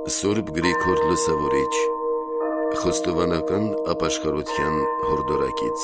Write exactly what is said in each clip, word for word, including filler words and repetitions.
Սուրբ Գրիգոր Լուսավորիչ, Խոստովանական ապաշխարության հորդորակից։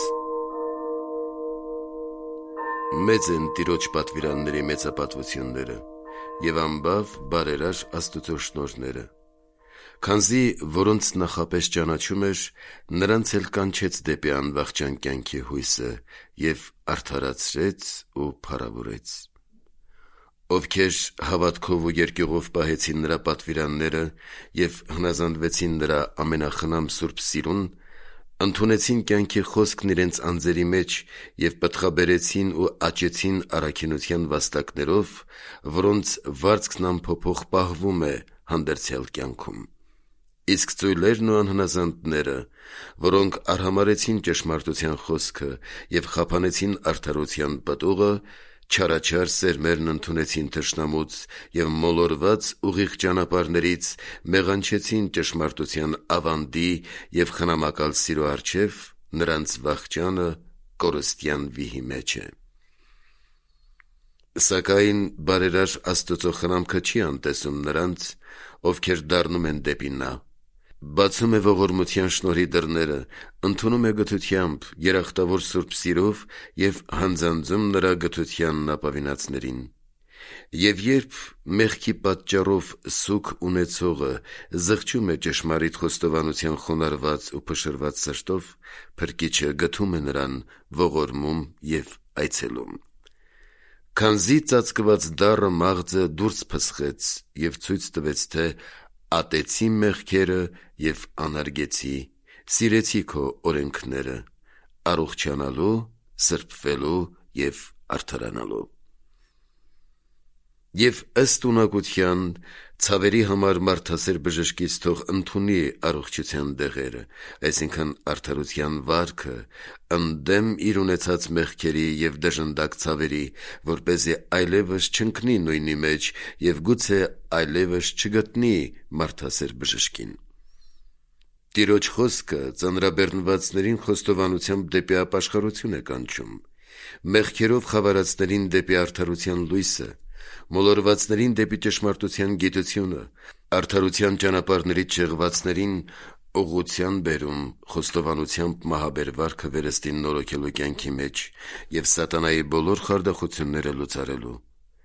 Մեծ են Տիրոջ պատվիրանների մեծապատվությունները և անբավ բարերար Աստուծո շնորհները, քանզի որոնց նախապես ճանաչում էր, նրանց էլ կանչեց դեպի անվախճան կյանքի հույսը և արդարացրեց ու փառավորեց։ Ովքեր հավատքով ու երկյուղով պահեցին նրա պատվիրանները և հնազանդվեցին նրա ամենախնամ սուրբ սիրուն, ընդունեցին կյանքի խոսքն իրենց անձերի մեջ և պտղաբերեցին ու աճեցին առաքինության վաստակներով, որոնց վարձքն անփոփոխ պահվում է հանդերձյալ կյանքում։ Իսկ ծույլերն ու անհնազանդները, որոնք արհամարհեցին ճշմարտության խոսքը և խափանեցին արդարության պտուղը, չարաչար սերմերն ընդունեցին թշնամուց և մոլորված ուղիղ ճանապարհներից մեղանչեցին ճշմարտության ավանդի և խնամակալ սիրո առջև, նրանց վախճանը կորստյան վիհի մեջ է։ Սակայն բարերար Աստուծո խնամքը չի անտեսում նրանց, ովքեր դառնում են դեպի նա, բացում է ողորմության շնորհի դռները, ընդունում է գթությամբ, երախտավոր սուրբ սիրով և հանձանձում նրա գթությանն ապավինածներին։ Եվ երբ մեղքի պատճառով սուգ ունեցողը զղջում է ճշմարիտ խոստովանության խոնարհված ու փշրված սրտով, Փրկիչը գթում է նրան, ողորմում և այցելում։ Քանզի ծածկված դառը մաղձը դուրս փսխեց և ցույց տվեց, թե ատեցի մեղքերը և անարգեցի, սիրեցի քո օրենքները, առողջանալու, սրբվելու և արդարանալու։ Եվ ըստ ունակության ցավերի համար մարդասեր բժշկից թող ընդունի առողջության դեղերը, այսինքն արդարության վարքը, ընդդեմ իր ունեցած մեղքերի և դժնդակ ցավերի, որպեսզի այլևս չընկնի նույնի մեջ և գուցե այլևս չգտնի մարդասեր բժշկին։ Տիրոջ խոսքը ծանրաբեռնվածներին խոստովանությամբ դեպի ապաշխարություն է կանչում, մեղքերով խավարածներին դեպի արդարության լույսը, մոլորվածներին դեպի ճշմարտության գիտությունը, արդարության ճանապարհներից շեղվածներին ուղղության բերում, խոստովանությամբ մահաբեր վարքը վերստին նորոգելու կյանքի մեջ և սատանայի բոլոր խարդախությունները լուծարելու։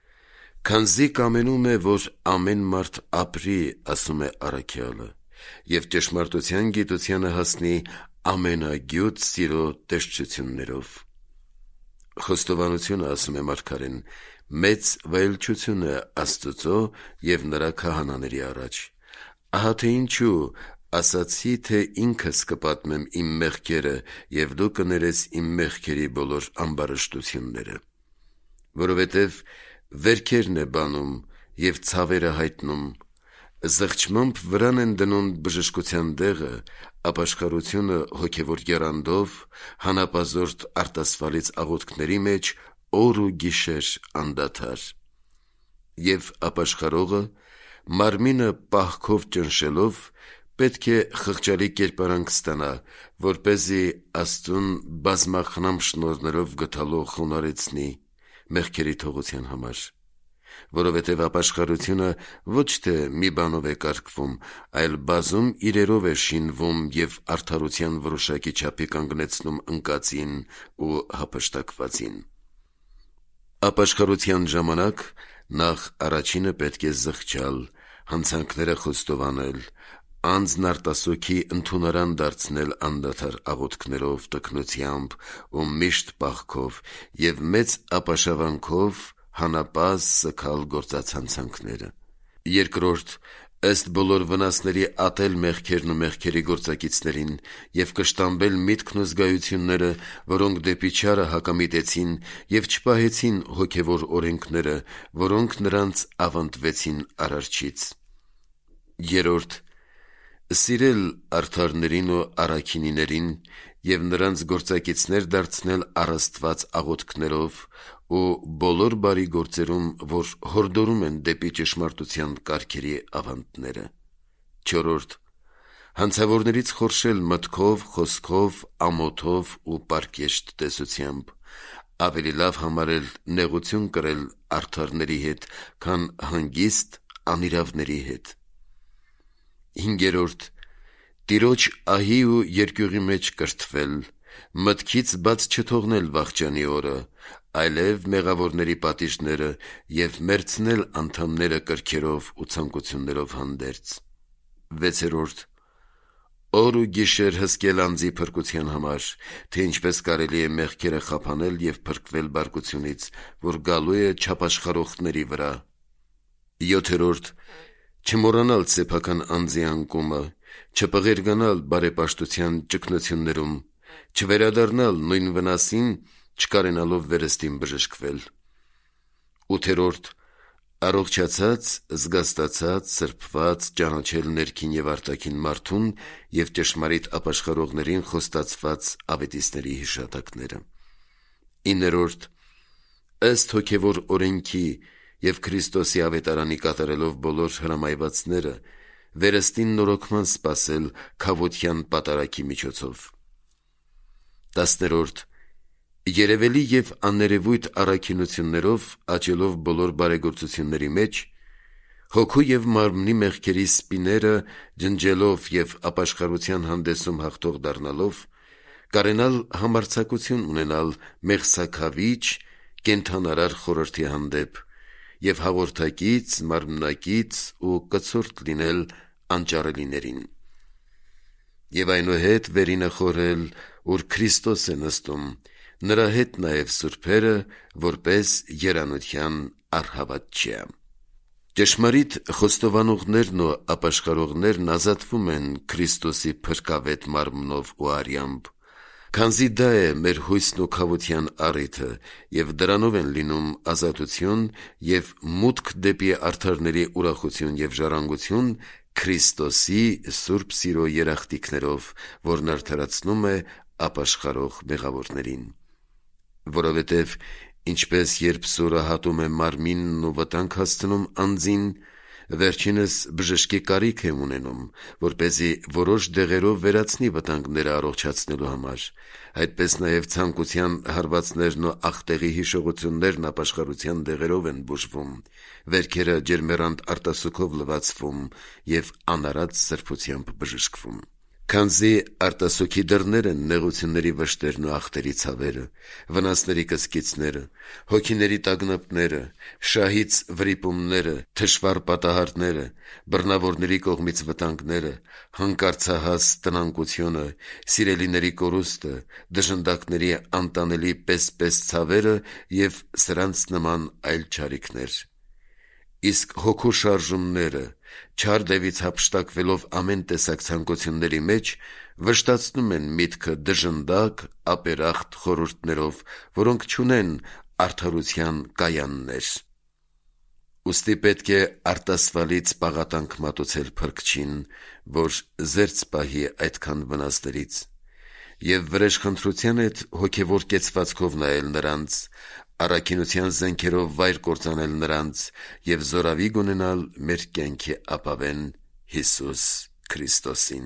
Քանզի կամենում է, որ ամեն մարդ ապրի, ասում է առաքյալը, և ճշմարտության գիտությանը հասնի ամենագյուտ սիրո տեսչություններով։ Խոստովանությունը, ասում է մարգարեն, մեծ վայելչություն է Աստծո և նրա քահանաների առաջ։ Ահա թե ինչու ասացի, թե ինքս կպատմեմ իմ մեղքերը, և դու կներես իմ մեղքերի բոլոր ամբարշտությունները։ Որովհետև վերքերն է բանում և ցավերը հայտնում, զղջմամբ վրան են դնում բժշկության դեղը, ապաշխարությունը հոգևոր եռանդով, հանապազորդ արտասվալից աղոթքների մեջ օր ու գիշեր անդադար։ Եվ ապաշխարողը, մարմինը պահքով ճնշելով, պետք է խղճալի կերպարանք ստանա, որպեսզի Աստծուն բազմախնամ շնորհներով գթալով խոնարհեցնի մեղքերի թողության համար։ Որովհետև ապաշխարությունը ոչ թե մի բանով է կարգվում, այլ բազում իրերով է շինվում և արդարության որոշակի չափի կանգնեցնում ընկածին ու հափշտակվածին։ Ապաշխարության ժամանակ նախ առաջինը պետք է զղջալ, հանցանքները խոստովանել, անձն արտասոքի ընդունարան դարձնել անդադար աղոթքներով, տքնությամբ ու միշտ պահքով և մեծ ապաշավանքով հանապազը սգալ գործած հանցանքները։ Երկրորդ, ըստ բոլոր վնասների ատել մեղքերն ու մեղքերի գործակիցներին և կշտամբել միտքն ու զգայությունները, որոնք դեպի չարը հակամիտեցին և չպահեցին հոգևոր օրենքները, որոնք նրանց ավանդվեցին Արարչից։ Երրորդ, սիրել արդարներին ու առաքինիներին և նրանց գործակիցներ դարձնել առ Աստված աղոթքներով ու բոլոր բարի գործերում, որ հորդորում են դեպի ճշմարտության կարգերի ավանդները։ Չորրորդ, հանցավորներից խորշել մտքով, խոսքով, ամոթով ու պարկեշտ տեսությամբ, ավելի լավ համարել նեղություն կրել արդարների հետ, քան հանգիստ անիրավների հետ։ Հինգերորդ. Տիրոջ ահի ու երկյուղի մեջ կրթվել, մտքից բաց չթողնել վախճանի օրը, այլև մեղավորների պատիժները և մերցնել անդամները կրքերով ու ցանկություններով հանդերձ։ Վեցերորդ. Օր ու գիշեր հսկել անձի փրկության համար, թե ինչպես կարելի է մեղքերը խափանել և փրկվել բարկությունից, որ գալու է չապաշխարողների վրա։ Յոթերորդ. Չմոռանալ սեփական անձի անկումը, չպղերգանալ բարեպաշտության ճգնություններում, չվերադառնալ նույն վնասին, չկարենալով վերստին բժշկվել։ Ութերորդ. Առողջացած, զգաստացած, սրբված, ճանաչել ներքին և արտաքին մարդուն և ճշմարիտ ապաշխարողներին խոստացված ավետիստների հիշատակները։ Իններորդ. Ըստ հոգևոր օրենքի և Քրիստոսի ավետարանի կատարելով բոլոր հրամայվածները, վերստին նորոգման սպասել քավոթյան պատարագի միջոցով։ Տասներորդ. Երևելի և աներևույթ առաքինություններով աճելով բոլոր բարեգործությունների մեջ, հոգու և մարմնի մեղքերի սպիները ջնջելով և ապաշխարության հանդեսում հաղթող դառնալով, կարենալ համարձակություն ունենալ մեղսաքավիչ, կենդանարար խորհրդի հանդեպ և հաղորդակից, մարմնակից ու կցորդ լինել անճարելիներին։ Եվ այնուհետ վերինը խորհել, ուր Քրիստոս է նստում, նրա հետ նաև սուրբերը, որպես երանության առհավատչյա։ Ճշմարիտ խոստովանողներն ու ապաշխարողներն ազատվում են Քրիստոսի փրկավետ մարմնով ու արյամբ, քանզի դա է մեր հույսն ու քավոթյան առիթը, և դրանով են լինում ազատություն և մուտք դեպի արդարների ուրախություն և ժառանգություն Քրիստոսի սուրբ սիրո երախտիկներով, որն արդարացնում է ապաշխարող մեղավորներին։ Որովհետև ինչպես երբ սուրը հատում է մարմինն ու վտանգ հասցնում անձին, վերջինս բժշկի կարիք է ունենում, որպեսզի որոշ դեղերով վերացնի վտանգները առողջացնելու համար, այդպես նաև ցանկության հարվածներն ու ախտեղի հիշողություններն ապաշխարության դեղերով են բուժվում, վերքերը ջերմեռանդ արտասուքով լվացվում և անարատ սրբությամբ բժշկվում։ Քանզի արտասուքի դռներ են նեղությունների վշտերն ու ախտերի ցավերը, վնասների կսկիծները, հոգիների տագնապները, շահից վրիպումները, թշվառ պատահարները, բռնավորների կողմից վտանգները, հանկարծահաս տնանկությունը, սիրելիների կորուստը, դժնդակների անտանելի պես-պես ցավերը և սրանց նման այլ չարիքներ։ Իսկ հոգու շարժումները, չար դևից հափշտակվելով ամեն տեսակ ցանկությունների մեջ, վշտացնում են միտքը դժնդակ, ապերախտ խորհուրդներով, որոնք չունեն արդարության կայաններ։ Ուստի պետք է արտասվալից պաղատանք մատուցել Փրկչին, որ զերծ պահի այդքան վնասներից, և վրեժխնդրության հետ հոգևոր կեցվածքով նայել նրանց, առաքինության զենքերով վայր կործանել նրանց և զորավի ունենալ մեր կյանքի ապավեն Հիսուս Քրիստոսին։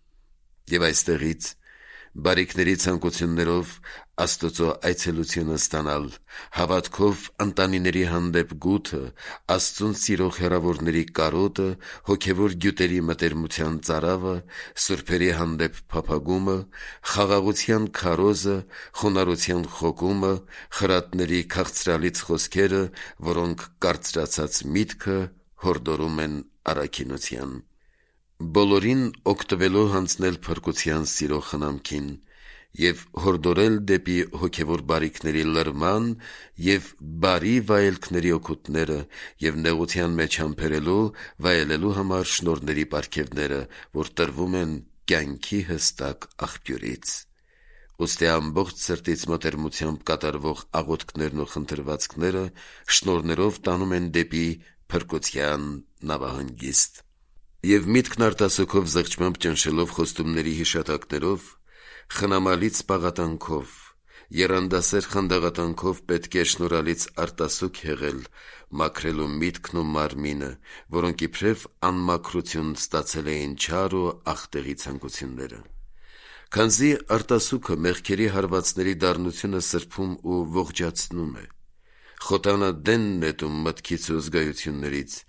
Եվ այստեղից բարիքների ցանկություններով Աստծո այցելությունը ստանալ, հավատքով ընտանիների հանդեպ գութը, Աստծուն սիրող հեռավորների կարոտը, հոգևոր գյուտերի մտերմության ծարավը, սուրբերի հանդեպ փափագումը, խաղաղության քարոզը, խոնարհության խոկումը, խրատների քաղցրալից խոսքերը, որոնք կարծրացած միտքը հորդորում են առաքինության։ Բոլորին օգտվելով հանձնել փրկության սիրո խնամքին և հորդորել դեպի հոգևոր բարիքների լրման և բարի վայելքների օգուտները և նեղության մեջ համբերելու, վայելելու համար շնորհների պարգևները, որ տրվում են կյանքի հստակ աղբյուրից։ Ուստի ամբողջ սրտից մտերմությամբ կատարվող աղոթքներն ու խնդրվածքները շնորհներով տանում են դեպի փրկության նավահանգիստ։ Եվ միտքն արտասուքով զղջմամբ ճնշելով խոստումների հիշատակներով, խնամալից պաղատանքով, եռանդասեր խանդաղատանքով պետք է շնորհալից արտասուք հեղել, մաքրելու միտքն ու մարմինը, որոնք իբրև անմաքրություն ստացել էին չար ու ախտեղի ցանկությունները։ Քանզի արտասուքը մեղքերի հարվածների դառնությունը սրբում ու ողջացնում է, խոտանադենն նետում մտքից ու զգայություններից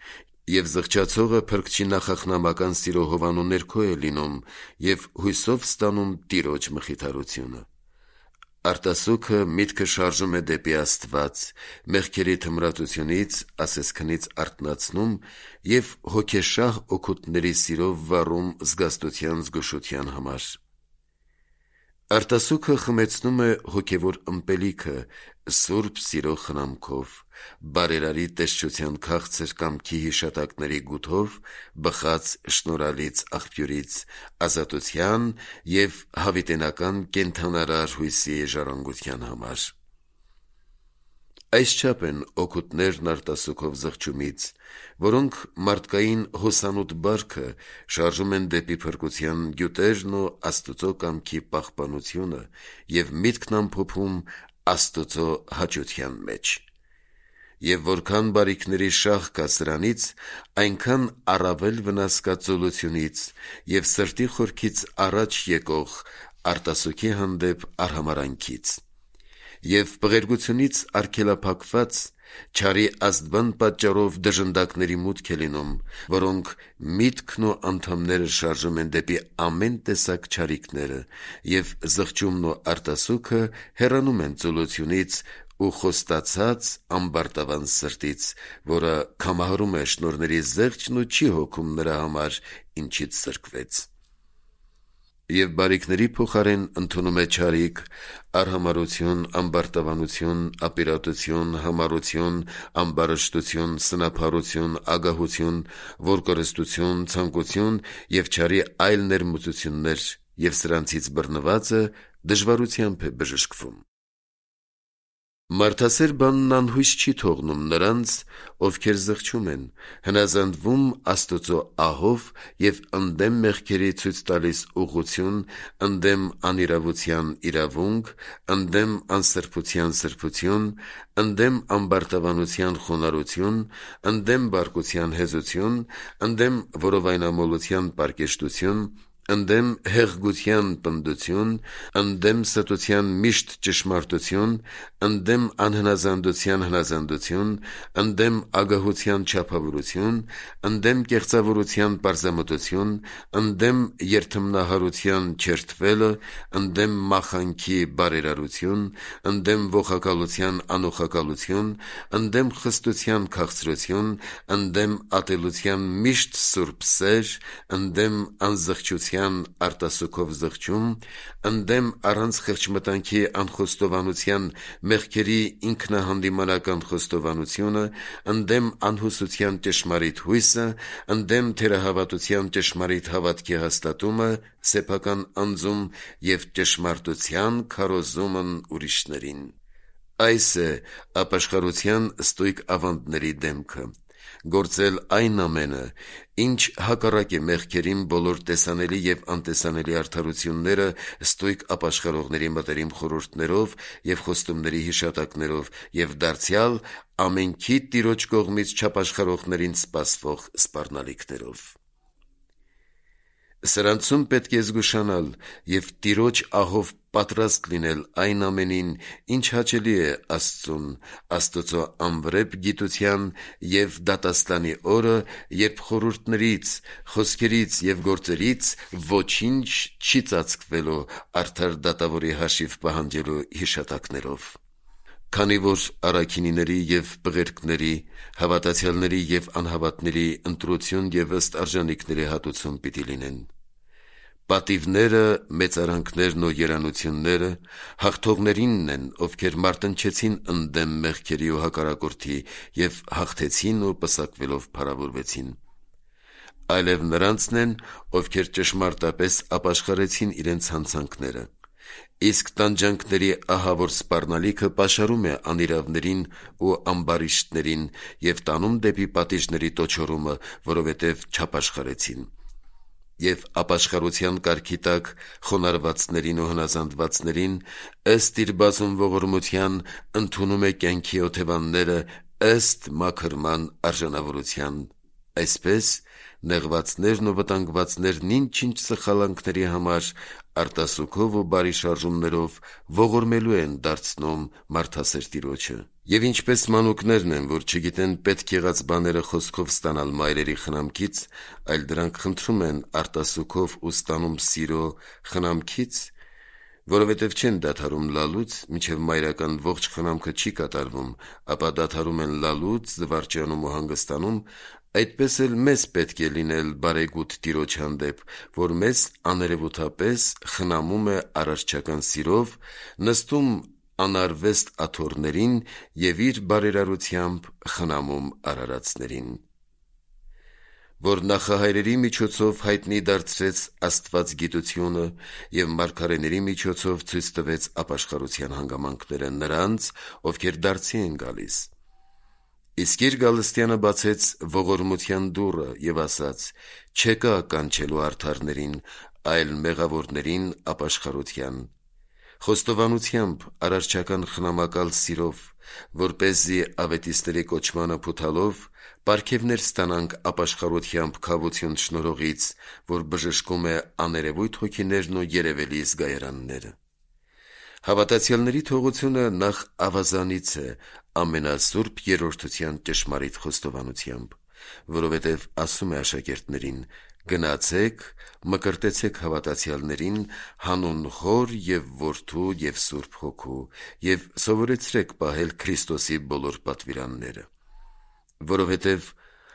Եվ զղջացողը փրկչի նախախնամական սիրո հովանու ներքո է լինում և հույսով ստանում Տիրոջ մխիթարությունը։ Արտասուքը միտքը շարժում է դեպի Աստված, մեղքերի թմրածությունից, ասեսքնից արթնացնում և հոգեշահ օգուտների սիրով վառում զգաստության զգուշության համար։ Արտասուքը խմեցնում է հոգևոր ըմպելիքը սուրբ սիրո խնամքով, բարերարի տեսչության քաղցր կամքի հիշատակների գութով բխած շնորհալից աղբյուրից, ազատության և հավիտենական կենդանարար հույսի ժառանգության համար։ Այսչափ են օգուտներն արտասուքով զղջումից, որոնք մարդկային հոսանոտ բարքը շարժում են դեպի փրկության գյուտերն ու Աստծո կամքի պահպանությունը և միտքն ամփոփում Աստծո հաճության մեջ։ Եվ որքան բարիքների շահ կա սրանից, այնքան առավել վնաս կա ծոլությունից և սրտի խորքից առաջ եկող արտասուքի հանդեպ արհամարհանքից։ Եվ պղերգությունից արգելափակված չարի ազդվան պատճառով դժնդակների մուտք է լինում, որոնք միտքն ու անդամները շարժում են դեպի ամեն տեսակ չարիքները, և զղջումն ու արտասուքը հեռանում են ծոլությունից ու խոստացած ամբարտավան սրտից, որը քամահարում է շնորհների զեղչն ու չի հոգում նրա համար, ինչից սրկվեց։ Եվ բարիքների փոխարեն ընդունում է չարիք, արհամարհություն, ամբարտավանություն, ապիրատություն, համառություն, ամբարշտություն, սնափառություն, ագահություն, որկորստություն, ցանկություն և չարի այլ ներմուծություններ, և սրանցից բռնվածը դժվարությամբ է բժշկվում։ Մարդասեր բանն անհույս չի թողնում նրանց, ովքեր զղջում են, հնազանդվում Աստծո ահով և ընդդեմ մեղքերի ցույց տալիս ուղղություն, ընդդեմ անիրավության իրավունք, ընդդեմ անսրբության սրբություն, ընդդեմ ամբարտավանության խոնարհություն, ընդդեմ բարկության հեզություն, ընդդեմ որովայնամոլության պարկեշտություն, ընդդեմ հեղգության պնդություն, ընդդեմ ստության միշտ ճշմարտություն, ընդդեմ անհնազանդության հնազանդություն, ընդդեմ ագահության չափավորություն, ընդդեմ կեղծավորության պարզամտություն, ընդդեմ երդմնահարության չերթվելը, ընդդեմ մախանքի բարերարություն, ընդդեմ ողակալության անողակալություն, ընդդեմ խստության քաղցրություն, ընդդեմ ատելության միշտ սուրբ սեր, ընդդեմ անզղջության արտասուքով զղջում, ընդդեմ առանց խեղճմտանքի անխոստովանության մեղքերի ինքնահանդիմանական խոստովանությունը, ընդդեմ անհուսության ճշմարիտ հույսը, ընդդեմ թերահավատության ճշմարիտ հավատքի հաստատումը սեփական անձում և ճշմարտության քարոզումն ուրիշներին։ Այս է ապաշխարության ստույգ ավանդների դեմքը՝ գործել այն ամենը, ինչ հակառակ է մեղքերին բոլոր տեսանելի և անտեսանելի արդարությունները ստույգ ապաշխարողների մտերիմ խորհուրդներով և խոստումների հիշատակներով և դարձյալ ամենքի Տիրոջ կողմից չապաշխարողներին սպասվող սպառնալիքներով։ Սրանցում պետք է զգուշանալ և Տիրոջ ահով պատրաստ լինել այն ամենին, ինչ հաճելի է Աստծուն, Աստծո անվրեպ գիտության և դատաստանի օրը, երբ խորհուրդներից, խոսքերից և գործերից ոչինչ չի ծածկվելու արդար դատավորի հաշիվ պահանջելու հիշատակներով։ Քանի որ առաքինիների և պղերքների, հավատացյալների և անհավատների ընտրություն և ըստ արժանիքների հատուցում պիտի լինեն։ Պատիվները, մեծարանքներն ու երանությունները հաղթողներինն են, ովքեր մարտնչեցին ընդդեմ մեղքերի ու հակառակորդի և հաղթեցին ու պսակվելով փառավորվեցին։ Այլև նրանցն են, ովքեր ճշմարտապես ապաշխարեցին իրենց հանցանքները։ Իսկ տանջանքների ահավոր սպառնալիքը պաշարում է անիրավներին ու ամբարիշտներին և տանում դեպի պատիժների տոչորումը, որովհետև չապաշխարեցին։ Եվ ապաշխարության կարգի տակ խոնարհվածներին ու հնազանդվածներին, ըստ իր բազում ողորմության, ընդունում է կյանքի օթևանները ըստ մաքրման արժանավորության։ Այսպես նեղվածներն ու վտանգվածներն ինչ-ինչ սխալանքների համար արտասուքով ու բարի շարժումներով ողորմելու են դարձնում մարդասեր Տիրոջը։ Եվ ինչպես մանուկներն են, որ չգիտեն պետք եղած բաները խոսքով ստանալ մայրերի խնամքից, այլ դրանք խնդրում են արտասուքով ու ստանում սիրո խնամքից, որովհետև չեն դադարում լալուց, մինչև մայրական ողջ խնամքը չի կատարվում, ապա դադարում են լալուց, զվարճանում ու հանգստանում, այդպես էլ մեզ պետք է լինել բարեգութ Տիրոջ հանդեպ, որ մեզ աներևութապես խնամում է արարչական սիրով, նստում անարվեստ աթոռներին և իր բարերարությամբ խնամում արարածներին, որ նախահայրերի միջոցով հայտնի դարձրեց աստվածգիտությունը և մարգարեների միջոցով ցույց տվեց ապաշխարության հանգամանքները նրանց, ովքեր դարձի են գալիս։ Իսկ իր գալստյանը բացեց ողորմության դուռը և ասաց. «Չեկա կանչելու արդարներին, այլ մեղավորներին ապաշխարության»։ Խոստովանությամբ, արարչական խնամակալ սիրով, որպեսզի ավետիստների կոչմանը փութալով պարգևներ ստանանք ապաշխարությամբ քավություն շնորհողից, որ բժշկում է աներևույթ հոգիներն ու երևելի զգայարանները։ Հավատացյալների թողությունը նախ ավազանից է ամենասուրբ երրորդության ճշմարիտ խոստովանությամբ, որովհետև ասում է աշակերտներին. «Գնացեք, մկրտեցեք հավատացյալներին հանուն Հոր և Որդու և Սուրբ Հոգու և սովորեցրեք պահել Քրիստոսի բոլոր պատվիրանները, որովհետև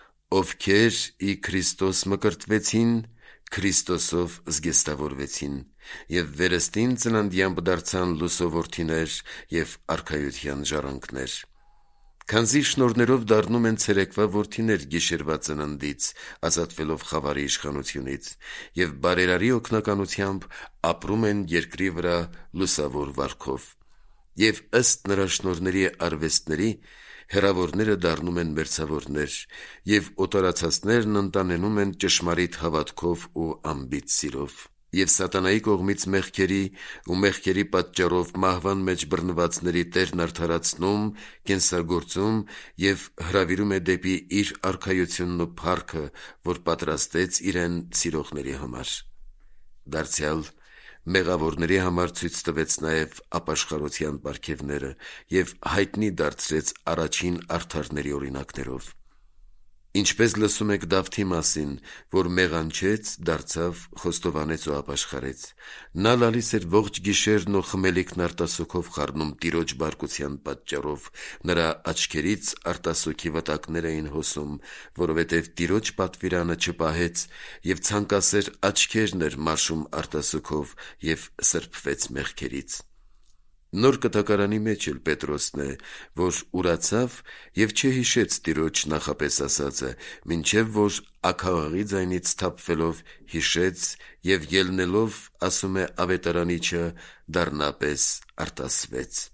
ովքեր ի Քրիստոս մկրտվեցին, Քրիստոսով զգեստավորվեցին և վերստին ծննդյամբ դարձան լույսով որդիներ և արքայության ժառանգներ, քանզի շնորհներով դառնում են ցերեկվա որդիներ գիշերվա ծննդից, ազատվելով խավարի իշխանությունից, և բարերարի օգնականությամբ ապրում են երկրի վրա լուսավոր վարքով, և ըստ նրա շնորհների արվեստների հեռավորները դառնում են մերձավորներ, և օտարացածներն ընտանենում են ճշմարիտ հավատքով ու անբիծ սիրով, և սատանայի կողմից մեղքերի ու մեղքերի պատճառով մահվան մեջ բռնվածների Տերն արդարացնում, կենսագործում և հրավիրում է դեպի իր արքայությունն ու փառքը, որ պատրաստեց իրեն սիրողների համար։ Դարձյալ մեղավորների համար ցույց տվեց նաև ապաշխարության պարգևները և հայտնի դարձրեց առաջին արդարների օրինակներով։ Ինչպես լսում եք Դավթի մասին, որ մեղանչեց, դարձավ, խոստովանեց ու ապաշխարեց։ Նա լալիս էր ողջ գիշերն ու խմելիքն արտասուքով խառնում Տիրոջ բարկության պատճառով, նրա աչքերից արտասուքի վտակներ էին հոսում, որովհետև Տիրոջ պատվիրանը չպահեց և ցանկասեր աչքերն էր մաշում արտասուքով և սրբվեց մեղքերից։ Նոր Կտակարանի մեջ էլ Պետրոսն է, որ ուրացավ և չհիշեց Տիրոջ նախապես ասածը, մինչև որ աքաղաղի ձայնից սթափվելով հիշեց և ելնելով, ասում է ավետարանիչը, դառնապես արտասվեց։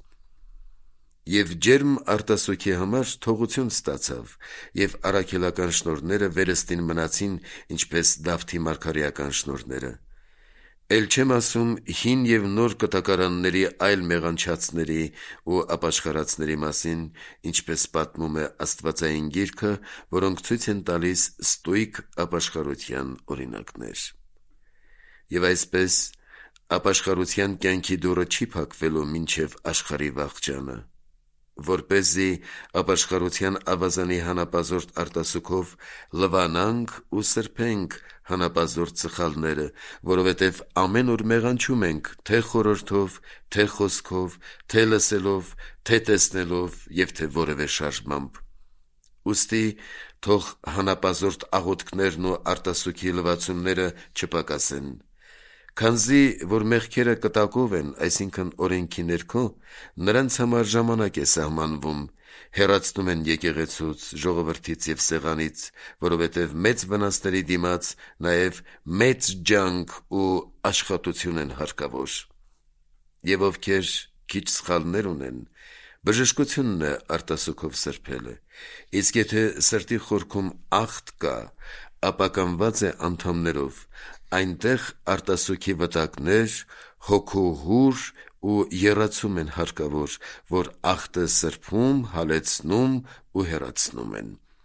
Եվ ջերմ արտասուքի համար թողություն ստացավ, և առաքելական շնորհները վերստին մնացին, ինչպես Դավթի մարգարեական շնորհները։ Էլ չեմ ասում հին և նոր կտակարանների այլ մեղանչածների ու ապաշխարածների մասին, ինչպես պատմում է Աստվածային Գիրքը, որոնք ցույց են տալիս ստույգ ապաշխարության օրինակներ։ Եվ այսպես, ապաշխարության կյանքի դուռը չի փակվելու մինչև աշխարհի վախճանը, որպեսզի ապաշխարության ավազանի հանապազորդ արտասուքով լվանանք ու սրբենք հանապազորդ սխալները, որովհետև ամեն օր մեղանչում ենք թե խորհրդով, թե խոսքով, թե լսելով, թե տեսնելով և թե որևէ շարժմամբ։ Ուստի թող հանապազորդ աղոթքներն ու արտասուքի լվացումները չպակասեն, քանզի որ մեղքերը կտակով են, այսինքն օրենքի ներքո, նրանց համար ժամանակ է սահմանվում, հեռացնում են եկեղեցուց, ժողովրդից և սեղանից, որովհետև մեծ վնասների դիմաց նաև մեծ ջանք ու աշխատություն են հարկավոր։ Եվ ովքեր քիչ սխալներ ունեն, բժշկությունն է արտասուքով սրբելը, իսկ եթե սրտի խորքում աղտ կա, ապականված է անդամներով, այնտեղ արտասուքի վտակներ, հոգու հուր ու եռացում են հարկավոր, որ աղտը սրբում, հալեցնում ու հեռացնում են։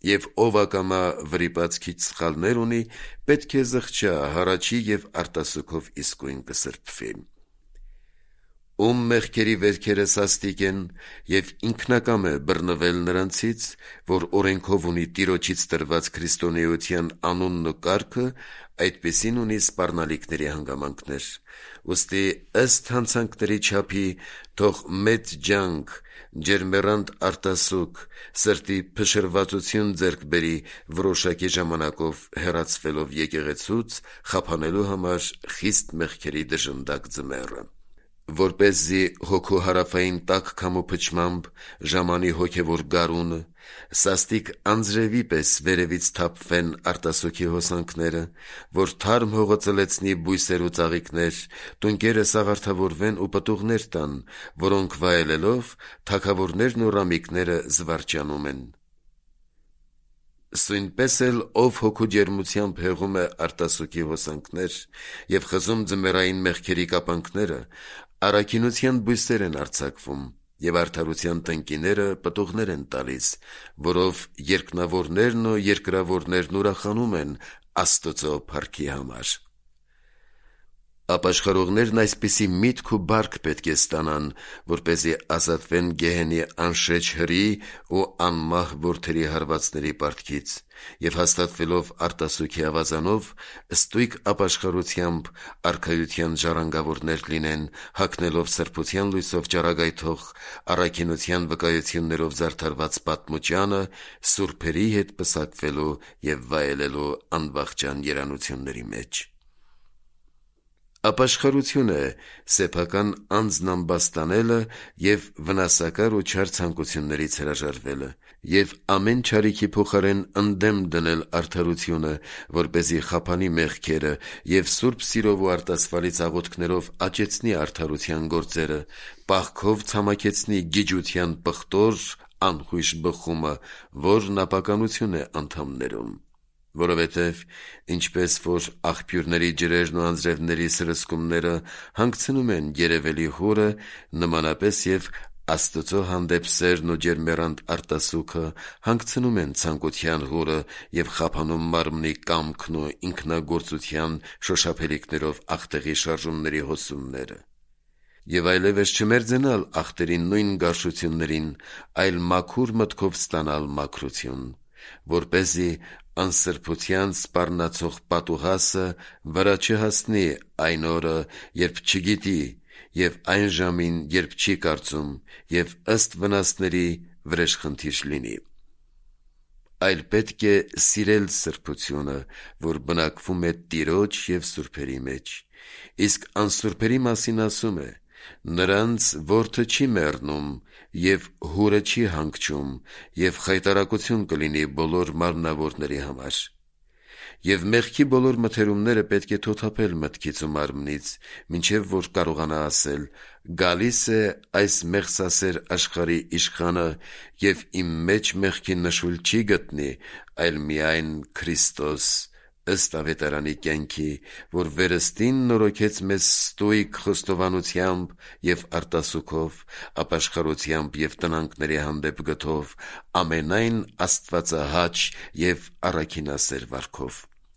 Եվ ով ակամա վրիպած քիչ սխալներ ունի, պետք է զղջա, հառաչի եւ արտասուքով իսկույն կսրբվի։ Ում մեղքերի վերքերը սաստիկ են եւ ինքնակամ է բռնվել նրանցից, որ օրենքով ունի Տիրոջից տրված քրիստոնեության անունն ու կարգը, այդպիսին ունի սպառնալիքների հանգամանքներ։ Ուստի ըստ հանցանքների չափի թող մեծ ջանք, ջերմեռանդ արտասուք, սրտի փշրվածություն ձեռք բերի որոշակի ժամանակով հեռացվելով եկեղեցուց, խափանելու համար խիստ մեղքերի դժնդակ ձմեռը, որպեսզի հոգու հարավային տաք քամու փչմամբ ժամանի հոգևոր գարունը, սաստիկ անձրևի պես վերևից թափվեն արտասուքի հոսանքները, որ թարմ հողը ծլեցնի բույսեր ու ծաղիկներ, տունկերը սաղարթավորվեն ու պտուղներ տան, որոնք վայելելով թագավորներն ու ռամիկները զվարճանում են։ Սույնպես էլ ով հոգու ջերմությամբ հեղում է արտասուքի հոսանքներ եւ խզում ձմեռային մեղքերի կապանքները, առաքինության բույսեր են արձակվում եւ արդարության տնկիները պտուղներ են տալիս, որով երկնավորներն ու երկրավորներն ուրախանում են Աստծո փառքի համար։ Ապաշխարողներն այսպիսի միտք ու բարք պետք է ստանան, որպեսզի ազատվեն գեհենի անշեջ հրի ու անմահ որդերի հարվածների պարտքից եւ հաստատվելով արտասուքի ավազանով, ստույգ ապաշխարությամբ արքայության ժառանգավորներ լինեն, հագնելով սրբության լույսով ճառագայթող առաքինության վկայություններով զարդարված պատմուճանը, սուրբերի հետ պսակվելու եւ վայելելու անվախճան երանությունների մեջ։ Ապաշխարություն է սեփական անձն ամբաստանելը եւ վնասակար ու չար ցանկություններից հրաժարվելը եւ ամեն չարիքի փոխարեն ընդդեմ դնել արդարությունը, որպեսզի խափանի մեղքերը եւ սուրբ սիրով ու արտասվալից աղոթքներով աճեցնի արդարության գործերը, պահքով ցամաքեցնի գիջության պղտոր անխույժ բխումը, որն ապականություն է անդամներում։ Որովհետև ինչպես որ աղբյուրների ջրերն ու անձրևների սրսկումները հանգցնում են երևելի հորը, նմանապես եւ Աստծո հանդեպ սերն ու ջերմեռանդ արտասուքը հանգցնում են ցանկության հորը եւ խափանում մարմնի կամքն ու ինքնագործության շոշափելիքներով աղտեղի շարժումների հոսումները։ Եվ այլևս չմերձենալ աղտերի նույն գարշություններին, այլ մաքուր մտքով ստանալ մաքրություն, որպեսզի անսրբության սպառնացող պատուհասը վրա չհասնի այն օրը, երբ չգիտի, եւ այն ժամին, երբ չի կարծում, եւ ըստ վնասների վրեժխնդիր լինի։ Այլ պետք է սիրել սրբությունը, որ բնակվում է Տիրոջ եւ սուրբերի մեջ, իսկ անսուրբերի մասին ասում է. նրանց որդը չի մեռնում եւ հուրը չի հանգչում եւ խայտարակություն կլինի բոլոր մարմնավորների համար։ Եվ մեղքի բոլոր մթերումները պետք է թոթափել մտքից ու մարմնից, մինչև որ կարողանա ասել. «Գալիս է այս մեղսասեր աշխարհի իշխանը եւ իմ մեջ մեղքի նշույլ չի գտնի, այլ միայն Քրիստոս, ըստ ավետարանի կյանքի, որ վերստին նորոգեց մեզ ստույգ խոստովանությամբ եւ արտասուքով, ապաշխարությամբ եւ տնանքների հանդեպ գթով, ամենայն աստվածահաճ եւ առաքինասեր վարքով»։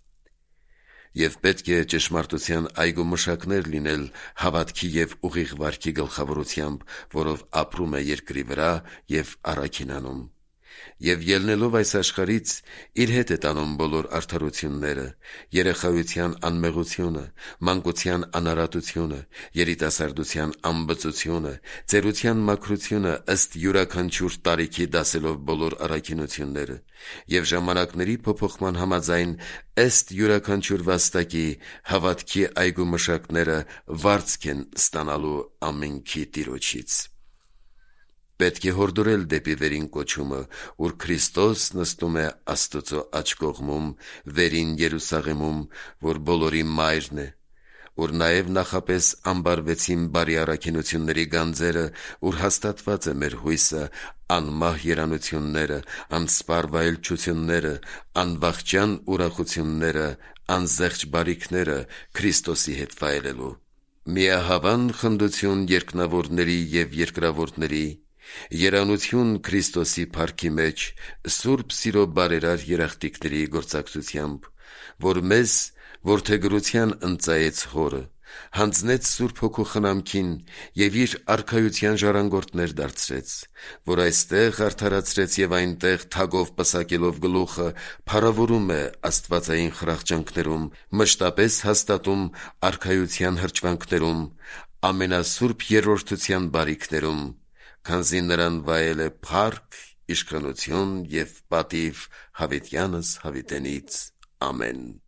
Եվ պետք է ճշմարտության այգու մշակներ լինել հավատքի եւ ուղիղ վարքի գլխավորությամբ, որով ապրում է երկրի վրա եւ առաքինանում։ Եվ ելնելով այս աշխարից իր հետ է տանում բոլոր արդարությունները, երեխայության անմեղությունը, մանկության անարատությունը, երիտասարդության անբծությունը, ծերության մաքրությունը ըստ յուրաքանչյուր տարիքի դասելով բոլոր առաքինությունները, եւ ժամանակների փոփոխման համաձայն ըստ յուրաքանչյուր վաստակի հավատքի այգու մշակները վարձք են ստանալու ամենքի Տիրոջից։ Պետք է հորդորել դեպի վերին կոչումը, ուր Քրիստոս նստում է Աստծո աջ կողմում, վերին Երուսաղեմում, որ բոլորի մայրն է, ուր նաև նախապես ամբարվեցին բարի առաքինությունների գանձերը, ուր հաստատված է մեր հույսը, անմահ երանությունները, անսպառ վայելչությունները, անվախճան ուրախությունները, անզեղչ բարիքները Քրիստոսի հետ վայելելու։ Միահավան խնդություն երկնավորների և երկրավորների, Երանություն Քրիստոսի փառքի մեջ սուրբ սիրո բարերար երախտիկների գործակցությամբ, որ մեզ որդեգրության ընծայեց հորը, հանձնեց Սուրբ Հոգու խնամքին և իր արքայության ժառանգորդներ դարձրեց, որ այստեղ արդարացրեց և այնտեղ թագով պսակելով գլուխը փառավորում է աստվածային խրախճանքներում, մշտապես հաստատում արքայության հրճվանքներում, ամենասուրբ երրորդության բարիքներում, քանզի նրան վայել է փառք, իշխանություն և պատիվ հավիտյանս հավիտենից, ամեն։